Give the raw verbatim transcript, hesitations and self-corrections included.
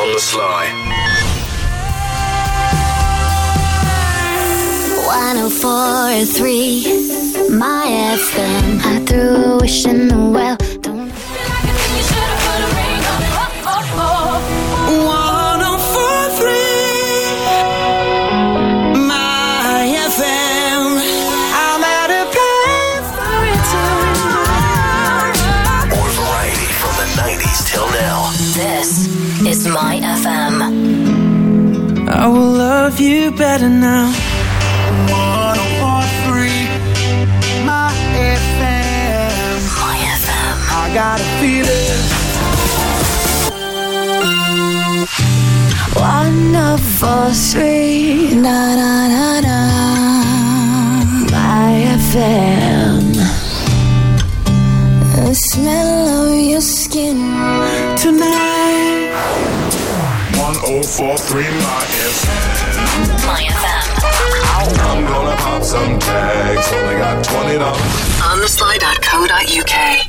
on the Sly. one oh four point three, my F M. I threw a wish in the well. Don't feel like I think you should have put a ring on it. Oh, oh, oh. one oh four point three, my F M. I'm at a place for return. More variety from the nineties till now. This is my F M. I will love you better now. one oh four point three, my F M. My F M. I got a feeling. one oh four point three, na na na na. My F M. The smell of your skin Tonight. one oh four point three, my F M. My F M. I'm gonna pop some tags, only got twenty dollars. on the sly dot co dot U K.